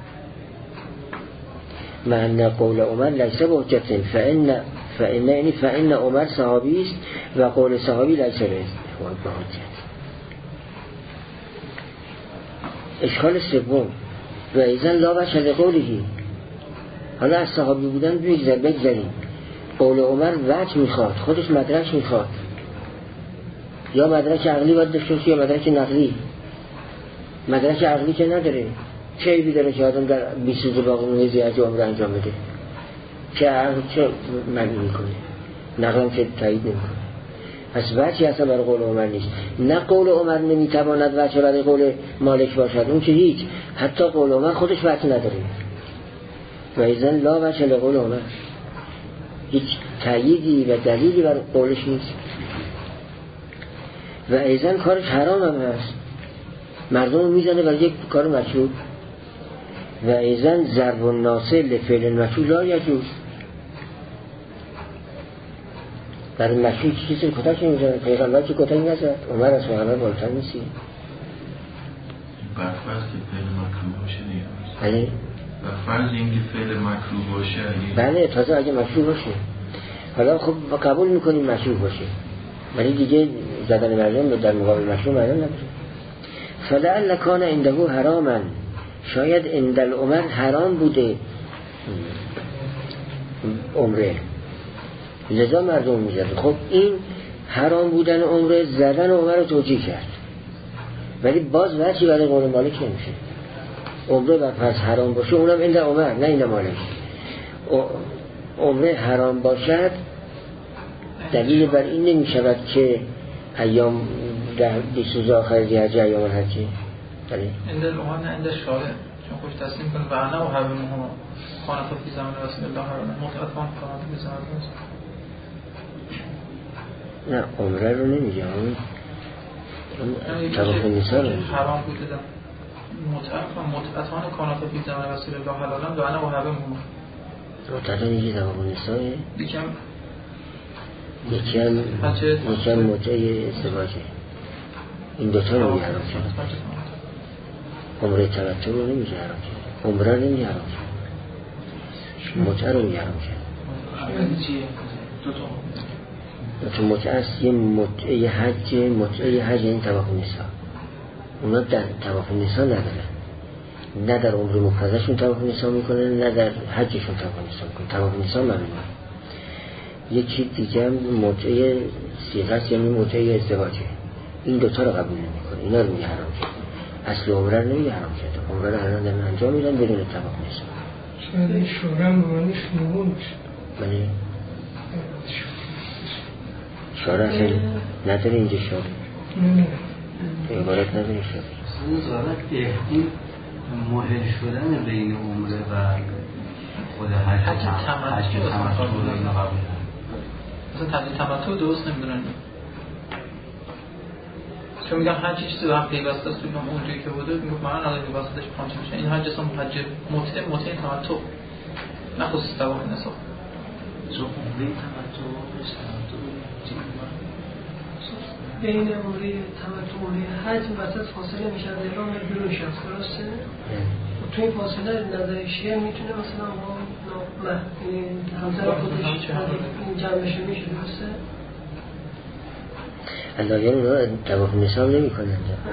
معنی قول عمر لیسه به حجت، فإن عمر صحابی است و قول صحابی لیسه به حجت. اشکال سوم، و ایزن لا وجه لقوله. حالا از صحابی بودن بگذاریم، قول عمر وجه میخواد، خودش مدرک میخواد، یا مدرک عقلی باید داشته باشه یا مدرک نقلی. مدرک عقلی که نداره، چه عیبی داره که آدم در 20 روز باقی مونده زیاد عمره انجام بده؟ چه عقل چه معنی میکنه؟ نقلم که تایید نمیکنه. پس وجهی اصلا برای قول عمر نیست. نه قول عمر نمیتواند وجه برای قول مالک باشد، اون که هیچ. حتی قول عمر خودش وجه نداره. و ایزن لا وجه لقول عمر، هیچ تاییدی و دلیلی برای قولش نیست. و ایزن کارش حرام هم هست، مردم رو میزنه برای یک کار مشروع. و ایزن ضرب الناس لفعل مشروع لا یجوز. برای مشروع چیزی کتک نمیزنه، پیغمبر که کتک نزد، عمر از پیغمبر بالتر نیستی. برفرض که فعل مکروه باشه دیگه. بله برفرض اینکه فعل مکروه باشه. بله تازه اگه مشروع باشه، حالا خب قبول میکنیم مشروع باشه، ولی دیگه زدن مردم در مقابل مشروع مردم نباشه. فلعل کان عنده حراما، شاید اندل عمر حرام بوده عمره، لذا مردم میزد. خب این حرام بودن عمره زدن عمر رو توجیه کرد، ولی باز وجهی برای قول مالک نمیشه. عمره بر پس حرام باشه، اونم اندل عمر نه اندل مالک. عمره حرام باشد دلیل بر این نمی شود که ایام 20 روز آخر ذی‌حج ایام الحج بله اندل عمر نه اندل شارع، چون خوش تصمیم کنه و نه و همه مهم خانفه فی زمان رسول الله مطلق خانفه فی زمان رسول نه عمره رو نمیگه، اون طواف النساء رو حرام بوده دم متعتان خانفه فی زمان رسول الله حلالا و نه و همه مهم متعتان یکی طواف النساء یکم متعه ازدواجه. این دوتا رو میگه حرام کرد. عمره تمتع رو نمیگه حرام کرد، عمره رو نمیگه حرام کرد، متعه رو میگه حرام کرد. چون متعه است یه متعه حج این طواف النساء، اونا در طواف النساء ندارن، نه در عمر مفرزشون طواف النساء میکنن نه در حجشون طواف النساء میکنن. طواف النساء ممنوعه. یکی دیگه متعه صیغه یعنی متعه ازدواجه، این دوتا رو قبول نمیکنه، اینا رو میگه حرام کرد. اصل عمره رو نمیگه حرام کرد، عمره رو الان دارن انجام میدن بدون طواف النساء. شاید این شورا معنیش نمون بشه. بله شورا اصلا نداره اینجا شورا عبارت نداره شورا. اصلا زارت این مهل شدن بین عمره و خود حج تمتع رو اینا قبول دارن. مثلا تمتع درست نمیدونن، چون میگم حج چیزی وقت پیوسته است. تو اونجایی که بوده میگم من الان پیوستهش پانچ میشه. این حج اصلا حج متعه تمتع نه خصوص طواف النساء. جو عمره تمتع بین عمره تمتع و عمره حج وسط فاصله میشه، اعلام بیرون شد درسته؟ و توی فاصله نظر شیعه میتونه مثلا با همسر خودش این جمعشه میشه درسته؟ علایه رو طواف النساء نمی کنن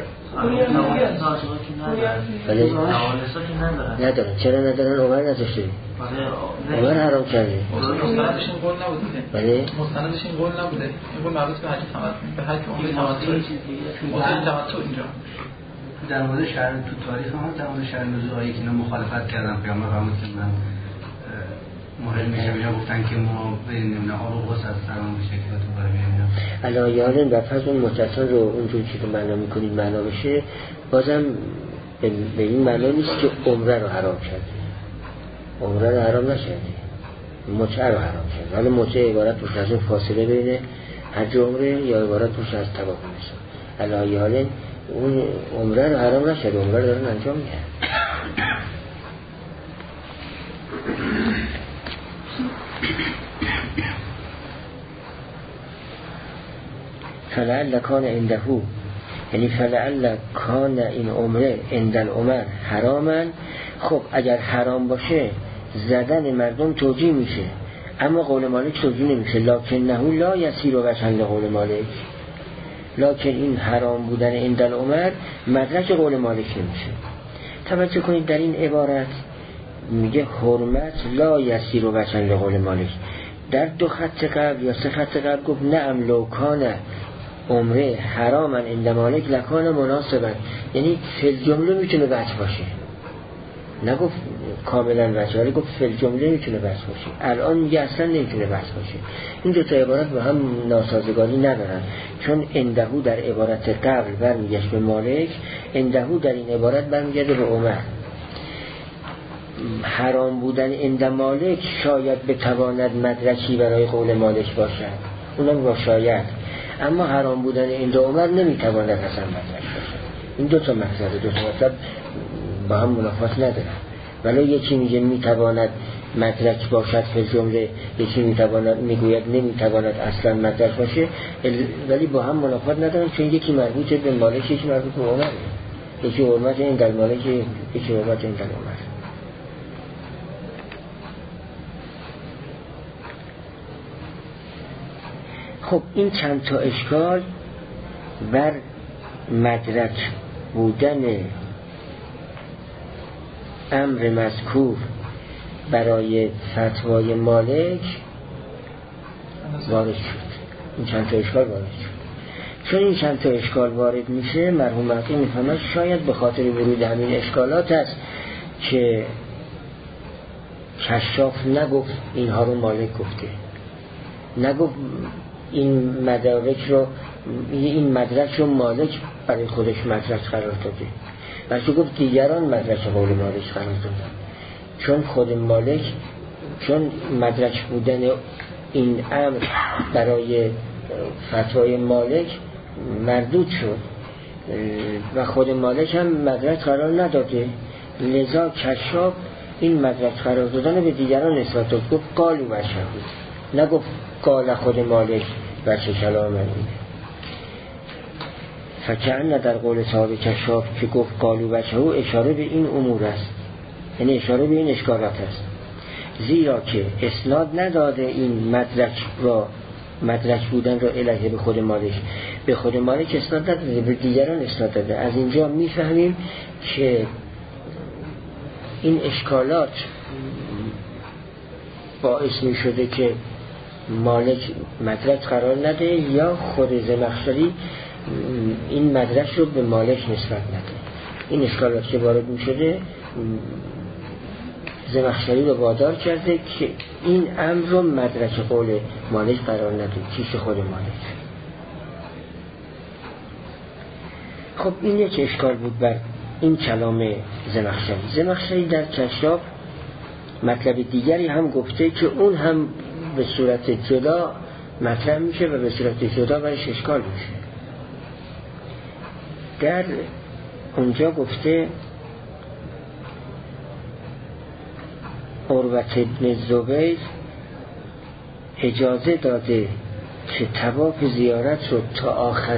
ولی ندارن. چرا ندارن؟ عمر نذاشته، عمر حرام کرده. مستندش این قول نبوده. بله مستندش این قول نبوده. این قول مربوط به حج تمتع، به حج عمره تمتع اینجا. در مورد شهر تو تاریخ ما در مورد شهر نزوعی که اینا مخالفت کردن، پیامبر فرمود که من مهم میشه، اینا گفتن که ما بریم آب و غوث از سرمان بشه که تو برای میام علایه و پس اون متعتان رو اونجور که تو معنا میکنید معنا بشه، بازم به این معنا نیست که عمره رو حرام کرده، عمره رو حرام نشده، متعه رو حرام کرده. حالا متعه عبارت باشه از اون فاصله بین حج و عمره یا عبارت باشه از طواف النساء. علایه اون عمره رو حرام نشده، عمره رو دارن انجام میدن. فلعل کان عنده، یعنی فلعل کان این عمره عند عمر حرامن. خب اگر حرام باشه زدن مردم توجیه میشه، اما قول مالک توجیه نمیشه. لکنه لا یسیر وجها لقول مالک، لکن این حرام بودن عند عمر مدرک قول مالک نمیشه. توجه کنید در این عبارت میگه حرمت لا یسیر وجها لقول مالک. در 2 خط قبل یا 3 خط قبل گفت نعم لو کان عمره حراما عند مالک لکان مناسبا، یعنی فی الجمله میتونه وجه باشه، نگفت کاملا وجه، ولی گفت فی الجمله میتونه وجه باشه. الان میگه اصلا نمیتونه وجه باشه. این دو تا عبارت با هم ناسازگاری ندارن، چون اندهو در عبارت قبل برمیگشت به مالک، اندهو در این عبارت برمیگرده به عمر. حرام بودن عند مالک شاید بتواند مدرکی برای قول مالک باشد، اونم با شاید، اما حرام بودن عند عمر نمیتواند اصلا مدرک باشد. این دو تا مطلب با هم منافات ندارن. ولی یکی میگه میتواند مدرک باشد فی جمله، یکی میتواند میگوید نمیتواند اصلا مدرک باشه، ولی با هم منافات ندارن، چون یکی مربوط به مالک یکی مربوط به عمر، یکی حرمت عند المالک یکی حرمت عند العمر. خب این چند تا اشکال بر مدرک بودن امر مذکور برای فتوای مالک وارد شد. این چند تا اشکال وارد شد. چون این چند تا اشکال وارد میشه، مرحوم مقی میفهمد شاید به خاطر ورود همین اشکالات است که کشاف نگفت اینها رو مالک گفته، نگفت این مدارک رو، این مدرک رو مالک برای خودش مدرک قرار داده، بلکه گفت دیگران مدرک قول مالک قرار دادن. چون خود مالک، چون مدرک بودن این امر برای فتوای مالک مردود شد و خود مالک هم مدرک قرار نداده، لذا کشاف این مدرک قرار دادن به دیگران نسبت داد، گفت قالوا وشهود، نگفت قال خود مالک وجه کلام من. فکأن در قول صاحب کشاف که گفت قالوا وشهود اشاره به این امور است، یعنی اشاره به این اشکالات است، زیرا که اسناد نداده این مدرک بودن را الیه به خود مالک، به خود مالک اسناد نداده، به دیگران اسناد داده. از اینجا میفهمیم که این اشکالات باعث می شده که مالک مدرک قرار نده یا خود زمخشری این مدرک رو به مالک نسبت نده. این اشکالات که وارد می شده زمخشری رو وادار کرده که این امر رو مدرک قول مالک قرار نده، کیش خود مالک. خب این یک اشکال بود بر این کلام زمخشری. زمخشری در کشاف مطلب دیگری هم گفته که اون هم به صورت جدا مطرح میشه و به صورت جدا برش اشکال میشه. در اونجا گفته عروة ابن زبیر اجازه داده که طواف زیارت رو تا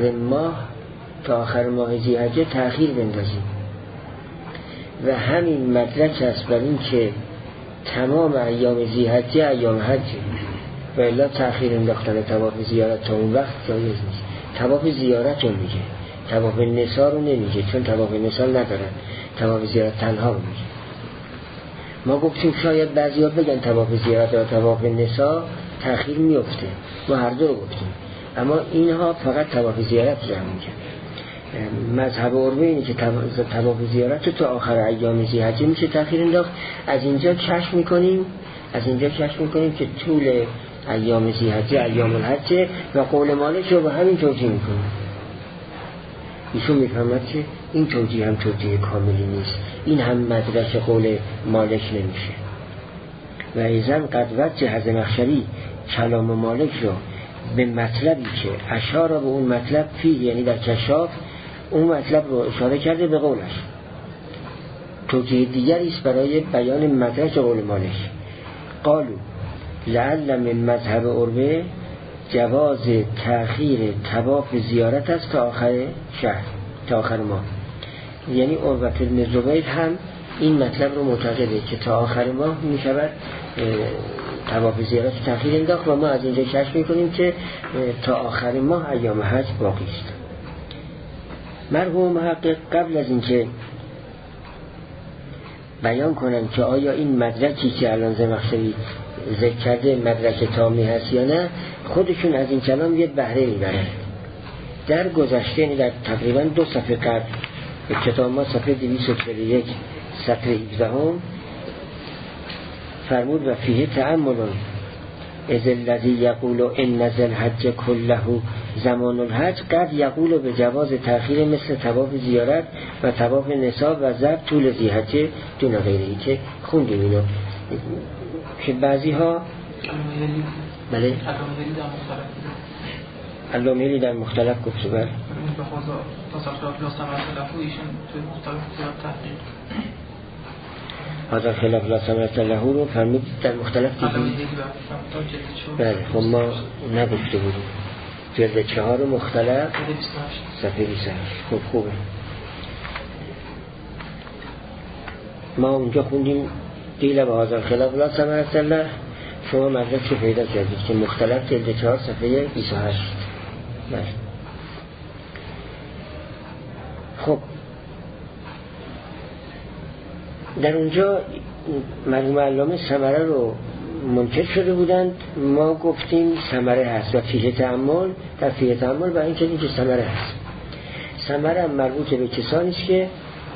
آخر ماه ذی‌حجه تأخیر بندازیم و همین مدرک است بر این که تمام ایام ذی‌حجه ایام حج و الا تأخیر انداختن طواف زیارت تا اون وقت جایز نیست. طواف زیارت رو میگه، طواف نساء رو نمیگه، چون طواف نساء ندارن، طواف زیارت تنها رو میگه. ما گفتیم شاید بعضیا بگن طواف زیارت و طواف نساء تأخیر میفته، ما هر دو رو گفتیم، اما اینها فقط طواف زیارت رو میگن. مذهب عروه اینه که طواف زیارت تا آخر ایام ذی‌حجه میشه تأخیر انداخت. از اینجا کشف میکنیم که طول ایام ذی‌حجه ایام الحج و قول مالک رو به همین توجیه میکنیم. ایشون میفهمد که این توجیه هم توجیه کاملی نیست، این هم مدرک قول مالک نمیشه. و ایضاً قد وجه زمخشری کلام مالک رو به مطلبی که اشاره به اون مطلب فيه، یعنی در کشاف اون مطلب رو اشاره کرده به قولش. توجیه دیگری است برای بیان مدرک قول مالک. قالوا لعل من مذهب عروه جواز تأخیر طواف زیارت است تا آخر شهر، تا آخر ماه. یعنی عروة بن زبیر هم این مطلب رو معتقده که تا آخر ماه می شود طواف زیارت تأخیر انداخت و ما از اینجا کشف میکنیم که تا آخر ماه ایام حج باقی است. مرحوم محقق قبل از اینکه بیان کنن که آیا این مدرکی که الان زمخشری ذکر کرده مدرک تامی هست یا نه، خودشون از این کلام یه بهره میبرن. در گذشته، یعنی در تقریبا 2 صفحه قبل به کتاب ما صفحه 241 صفحه 17 فرمود و فیه تأمل اذ الذی یقول ان ذی الحج كله زمان الحج قد یقول به جواز تأخیر مثل طواف زیارت و طواف نساء و ضرب طول ذی‌حجه دون غیره‌ای که خوندیم اینو که بعضی ها بله علامه‌ای در مختلف گفته بر حاضر خلاف لا ثمرة له رو فرمود در مختلف دیدیم. بله خب ما نگفته بودیم جلد 4 مختلف صفحه 28. خب خوبه ما اونجا خوندیم قیل به حاضر خلاف لا ثمرة له، شما مدرک رو پیدا کردید که مختلف جلد 4 صفحه 28. بله در اونجا مرحوم علامه ثمره رو منکر شده بودند. ما گفتیم ثمره هست و فیه تأمل، در فیه تأمل برای این کردیم که ثمره هست. ثمره هم مربوط به کسانی است که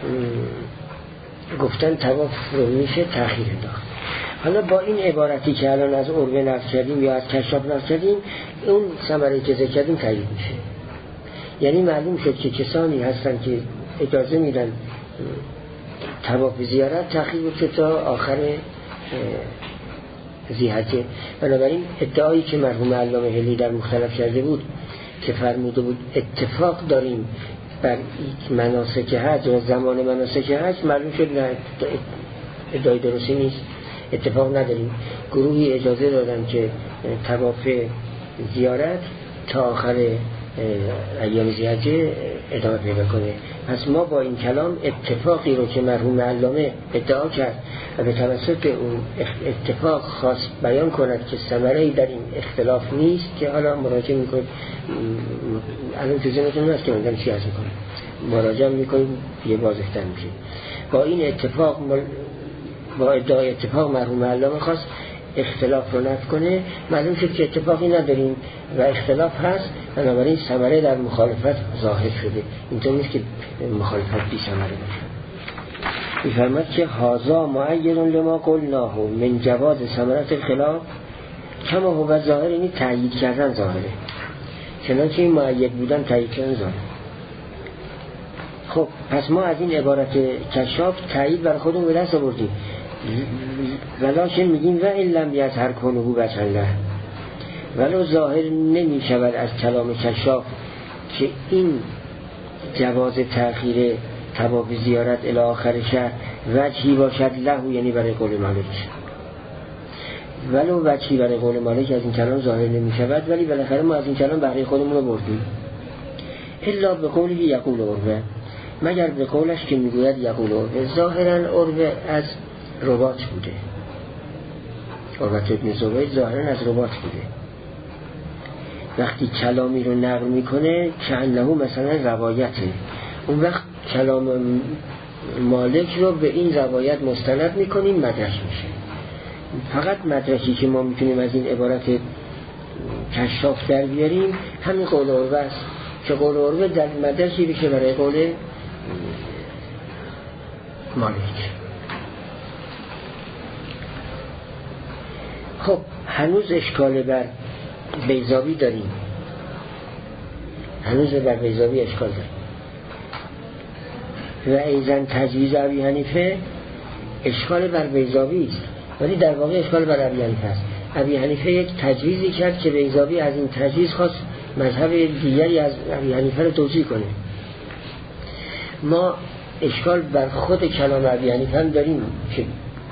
گفتن طواف رو میشه تأخیر انداخت. حالا با این عبارتی که الان از عروه نقل کردیم یا از کشاف نقل کردیم، اون ثمره که ذکر کردیم تایید میشه. یعنی معلوم شد که کسانی هستن که اجازه میدن طواف زیارت تأخیر بشه تا آخر ذی‌حجه. بنابراین ادعایی که مرحوم علامه حلی در مختلف کرده بود که فرموده بود اتفاق داریم بر مناسک حج و زمان مناسک حج، معلوم شد نه، ادعای درستی نیست. اتفاق نداریم. گروهی اجازه دادن که طواف زیارت تا آخر ایام ذی‌حجه ادامه پیدا کنه. پس ما با این کلام اتفاقی رو که مرحوم علامه ادعا کرد و به توسط اون اتفاق خواست بیان کند که ثمره‌ای در این اختلاف نیست، که حالا مراجعه میکنید، الان تو ذهنتون هست که من چی عرض میکنم، مراجعه میکنید یه واضح‌تر میشه. با این اتفاق با ادعای اتفاق مرحوم علامه خواست اختلاف رو نفی کنه. معلوم شد که اتفاقی نداریم و اختلاف هست، بنابراین ثمره در مخالفت ظاهر شده. اینطور نیست که مخالفت بی ثمره باشه. می‌فرماید که هذا معین لما قلناه من جواز ثمرة الخلاف کما هو ظاهر، یعنی تأیید کردن ظاهره، چنانچه این معید بودن تأیید کردن ظاهره. خب پس ما از این عبارت کشاف تأیید بر خودمون به دست آوردیم. ولکن میگیم و این لم یظهر کنه بچن له، ولو ظاهر نمی شود از کلام کشاف که این جواز تأخیر طواف زیارت الی آخر شهر وجهی باشد له، یعنی برای قول مالک. ولو وجهی برای قول مالک از این کلام ظاهر نمی شود، ولی بالاخره ما از این کلام برای خودمون رو بردیم. الا به قولی یقول عروه، مگر به قولش که میگوید یقول عروه. ظاهرا عروه از رباط بوده، عروه ابن زبیر ظاهرا از رباط بوده. وقتی کلامی رو نقل میکنه کأنه مثلا روایته، اون وقت کلام مالک رو به این روایت مستند میکنیم، مدرک میشه. فقط مدرکی که ما میتونیم از این عبارت کشاف در بیاریم همین قول عروه است، که قول عروه در مدرکی بشه برای قول مالک. خب هنوز اشکال بر بیضاوی داریم، هنوز بر بیضاوی اشکال داریم. و ایزن تجویز ابی حنیفه، اشکال بر بیضاوی است، ولی در واقع اشکال بر ابی حنیفه است. ابی حنیفه یک تجویزی کرد که بیضاوی از این تجویز خواست مذهب دیگری از ابی حنیفه رو توجیه کنه. ما اشکال بر خود کلام ابی حنیفه هم داریم که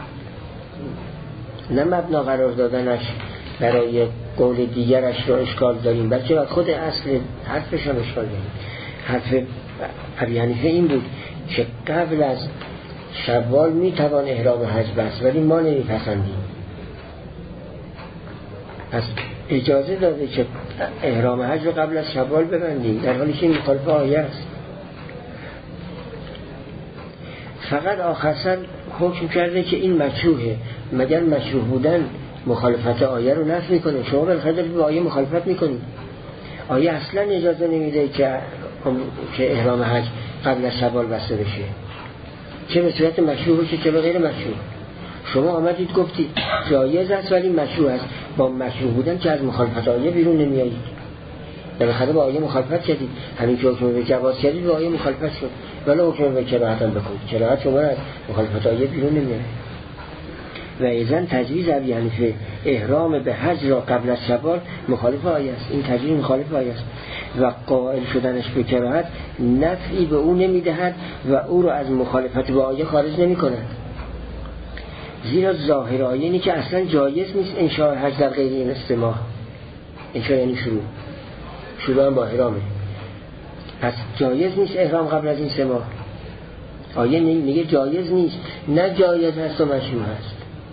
نه مبنا قرار دادنش برای قول دیگرش رو اشکال داریم، بلکه بر خود اصل حرفش هم اشکال داریم. حرف ابی حنیفه این بود که قبل از شوال میتوان احرام حج بست، ولی ما نمیپسندیم. پس اجازه داده که احرام حج رو قبل از شوال ببندیم، در حالی که مخالف آیه است. فقط آخر سر حکم کرده که این مشروعه، مگر مشروع بودن مخالفت آیه رو نفی میکنه. شما بالاخره به آیه مخالفت میکنید. آیه اصلا اجازه نمیده که احرام حج قبل از شوال بسته بشه، چه به صورت مشروع باشه چه به غیر مشروع. شما آمدید گفتید جایز است ولی مشروع است، با مشروع بودن که از مخالفت آیه بیرون نمیایید، بالاخره با آیه مخالفت کردید. همین که حکم به جواز کردید با آیه مخالفت شد، ولی حکم به کراهت هم بکنید، کراهت شما از مخالفت آیه بیرون نمیایید. و ایزن تجویز ابی حنیفه احرام به حج را قبل از شوال مخالف آیه است. این تجویز مخالف آیه است و قائل شدنش به کراهت نفعی به او نمیدهد و او را از مخالفت با آیه خارج نمی کند. زیرا ظاهر آیه اینه که اصلا جایز نیست انشاء حج در غیر این استماع. انشاء یعنی شروع هم با احرامه، پس جایز نیست احرام قبل از این سماع. آیه میگه جایز نیست، نه جایز هست و مشروع هست.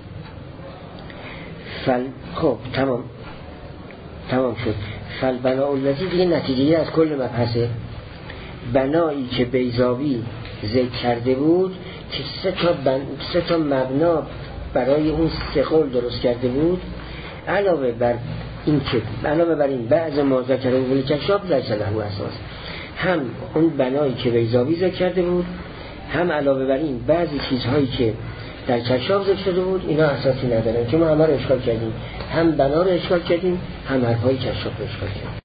خب تمام شد. فالبناء الذی دیگه نتیجه از کل مبحثه. بنایی که بیضاوی ذکر کرده بود که سه تا مبنا برای اون سه قول درست کرده بود، علاوه بر این بعض ما ذکر اول کشاف در له اساس، هم اون بنایی که بیضاوی ذکر کرده بود، هم علاوه بر این بعضی چیزهایی که در کشاف ذکر شده بود اینا اساسی ندارن، که ما همه رو اشکال کردیم، هم بنا رو اشکال کردیم، هم حرفای کشاف رو اشکال کردیم.